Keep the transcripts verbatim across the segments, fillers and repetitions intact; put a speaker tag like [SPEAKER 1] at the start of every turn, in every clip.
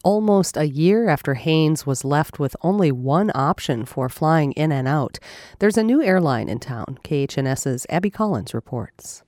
[SPEAKER 1] almost a year after Haines was left with only one option for flying in and out. There's a new airline in town. K H N S's Abby Collins reports.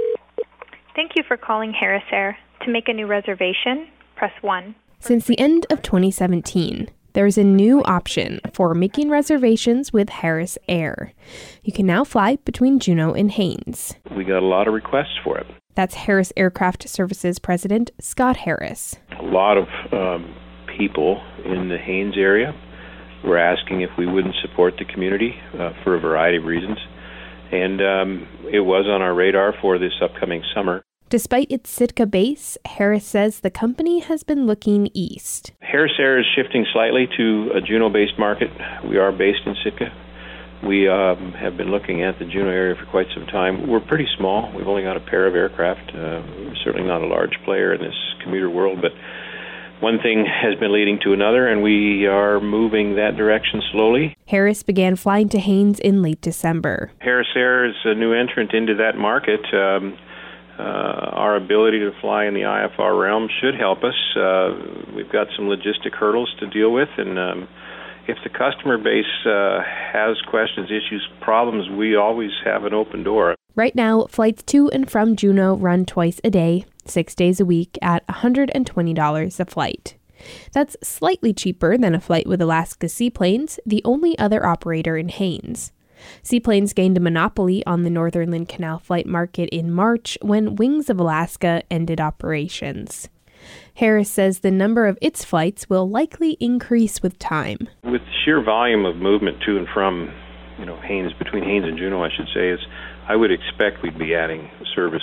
[SPEAKER 2] Thank you for calling Harris Air. To make a new reservation, press one.
[SPEAKER 3] Since the end of twenty seventeen, there's a new option for making reservations with Harris Air. You can now fly between Juneau and Haines.
[SPEAKER 4] We got a lot of requests for it.
[SPEAKER 3] That's Harris Aircraft Services President Scott Harris.
[SPEAKER 4] A lot of um, people in the Haines area were asking if we wouldn't support the community uh, for a variety of reasons. And um, it was on our radar for this upcoming summer.
[SPEAKER 3] Despite its Sitka base, Harris says the company has been looking east.
[SPEAKER 4] Harris Air is shifting slightly to a Juneau-based market. We are based in Sitka. We um, have been looking at the Juneau area for quite some time. We're pretty small. We've only got a pair of aircraft. Uh, we're certainly not a large player in this commuter world, but one thing has been leading to another, and we are moving that direction slowly.
[SPEAKER 3] Harris began flying to Haines in late December.
[SPEAKER 4] Harris Air is a new entrant into that market. Um, uh, our ability to fly in the I F R realm should help us. Uh, we've got some logistic hurdles to deal with, and um, if the customer base uh, has questions, issues, problems, we always have an open door.
[SPEAKER 3] Right now, flights to and from Juneau run twice a day, six days a week at one hundred twenty dollars a flight. That's slightly cheaper than a flight with Alaska Seaplanes, the only other operator in Haines. Seaplanes gained a monopoly on the Northern Lynn Canal flight market in March when Wings of Alaska ended operations. Harris says the number of its flights will likely increase with time.
[SPEAKER 4] With the sheer volume of movement to and from, you know, Haines, between Haines and Juneau, I should say, is I would expect we'd be adding service,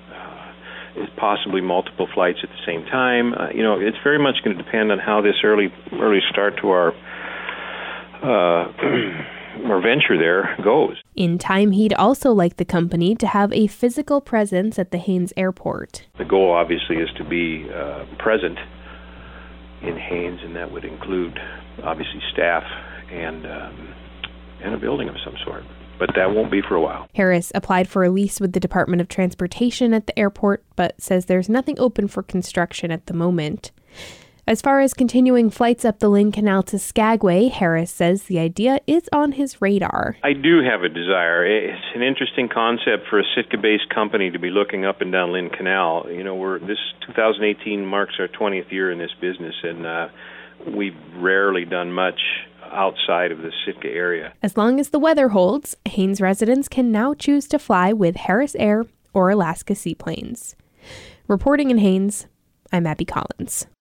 [SPEAKER 4] uh, possibly multiple flights at the same time. Uh, you know, it's very much going to depend on how this early early start to our uh, our venture there goes.
[SPEAKER 3] In time, he'd also like the company to have a physical presence at the Haines airport.
[SPEAKER 4] The goal, obviously, is to be uh, present in Haines, and that would include, obviously, staff and um, and a building of some sort. But that won't be for a while.
[SPEAKER 3] Harris applied for a lease with the Department of Transportation at the airport, but says there's nothing open for construction at the moment. As far as continuing flights up the Lynn Canal to Skagway, Harris says the idea is on his radar.
[SPEAKER 4] I do have a desire. It's an interesting concept for a Sitka-based company to be looking up and down Lynn Canal. You know, we're this two thousand eighteen marks our twentieth year in this business, and uh, we've rarely done much outside of the Sitka area.
[SPEAKER 3] As long as the weather holds, Haines residents can now choose to fly with Harris Air or Alaska Seaplanes. Reporting in Haines, I'm Abby Collins.